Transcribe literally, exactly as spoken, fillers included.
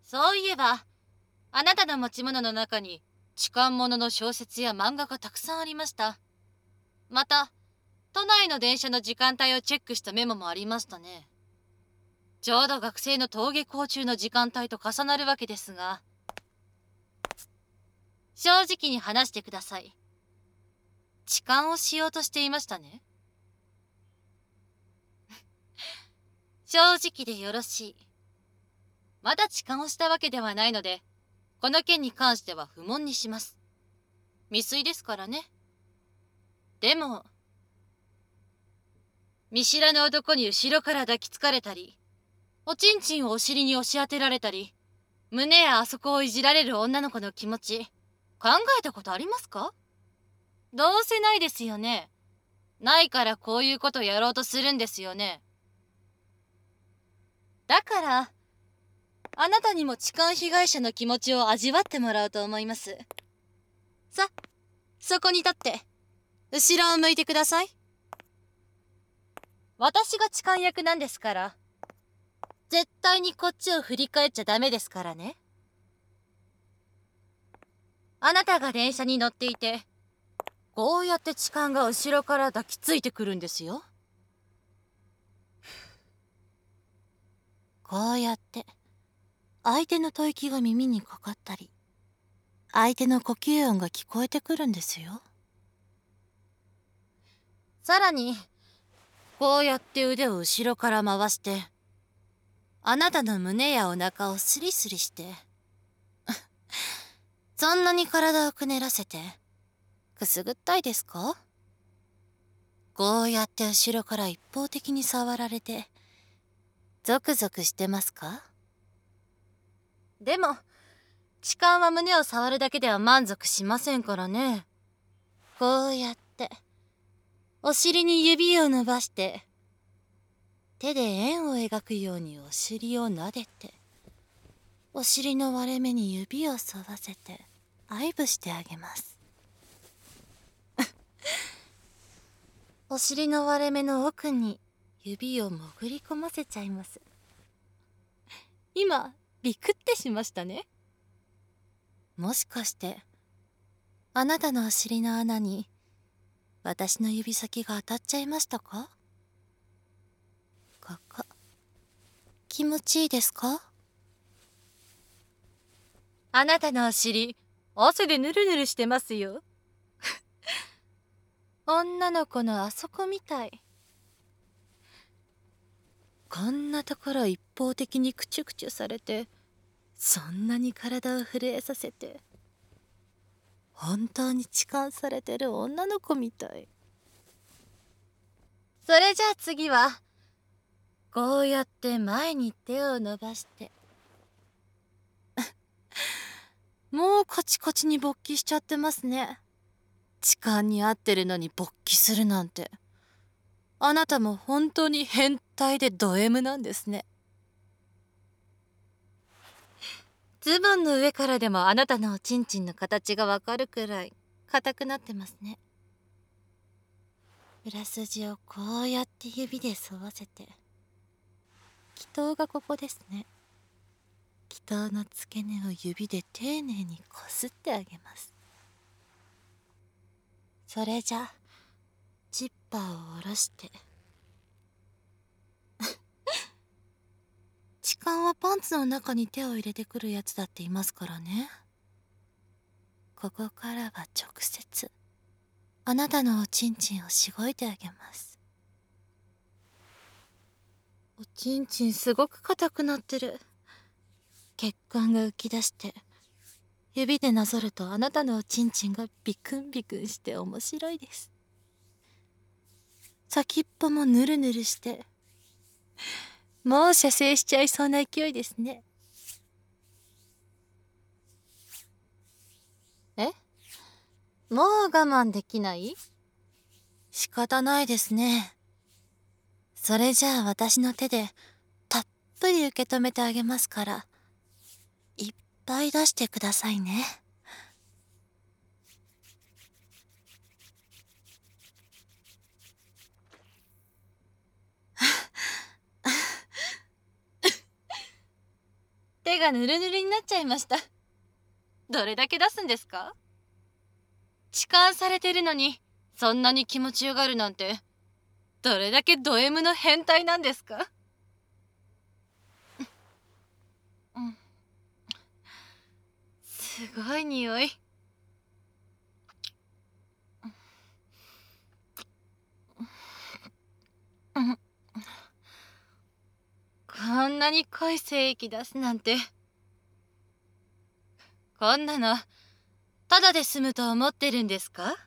そういえば、あなたの持ち物の中に痴漢者の小説や漫画がたくさんありました。また、都内の電車の時間帯をチェックしたメモもありましたね。ちょうど学生の登下校中の時間帯と重なるわけですが、正直に話してください。痴漢をしようとしていましたね。正直でよろしい。まだ痴漢をしたわけではないので、この件に関しては不問にします。未遂ですからね。でも、見知らぬ男に後ろから抱きつかれたり、おちんちんをお尻に押し当てられたり、胸やあそこをいじられる女の子の気持ち、考えたことありますか？どうせないですよね。ないからこういうことやろうとするんですよね。だから、あなたにも痴漢被害者の気持ちを味わってもらおうと思います。さ、そこに立って、後ろを向いてください。私が痴漢役なんですから、絶対にこっちを振り返っちゃダメですからね。あなたが電車に乗っていて、こうやって痴漢が後ろから抱きついてくるんですよ。こうやって相手の吐息が耳にかかったり、相手の呼吸音が聞こえてくるんですよ。さらにこうやって腕を後ろから回して、あなたの胸やお腹をスリスリしてそんなに体をくねらせてくすぐったいですか？こうやって後ろから一方的に触られてゾクゾクしてますか？でも痴漢は胸を触るだけでは満足しませんからね。こうやってお尻に指を伸ばして手で円を描くようにお尻を撫でて、お尻の割れ目に指を沿わせて愛撫してあげます。お尻の割れ目の奥に指を潜り込ませちゃいます。今ビクってしましたね。もしかしてあなたのお尻の穴に私の指先が当たっちゃいましたか？ここ気持ちいいですか？あなたのお尻汗でヌルヌルしてますよ。女の子のあそこみたい。こんなところ一方的にクチュクチュされて、そんなに体を震えさせて、本当に痴漢されてる女の子みたい。それじゃあ次はこうやって前に手を伸ばしてもうカチカチに勃起しちゃってますね。痴漢に合ってるのに勃起するなんて、あなたも本当に変態でド M なんですね。ズボンの上からでもあなたのおちんちんの形がわかるくらい硬くなってますね。裏筋をこうやって指で沿わせて、気筒がここですね。気筒の付け根を指で丁寧にこすってあげます。それじゃジッパーを下ろして痴漢はパンツの中に手を入れてくるやつだっていますからね。ここからは直接あなたのおちんちんをしごいてあげます。おちんちんすごく硬くなってる。血管が浮き出して指でなぞるとあなたのおちんちんがビクンビクンして面白いです。先っぽもヌルヌルしてもう射精しちゃいそうな勢いですね。え？もう我慢できない？仕方ないですね。それじゃあ私の手でたっぷり受け止めてあげますから、いっぱい出してくださいね。 手がぬるぬるになっちゃいました。どれだけ出すんですか？痴漢されてるのにそんなに気持ちよがるなんて、どれだけド M の変態なんですか？うん、すごい匂い。うん、こんなに濃い精液出すなんて。こんなのただで済むと思ってるんですか？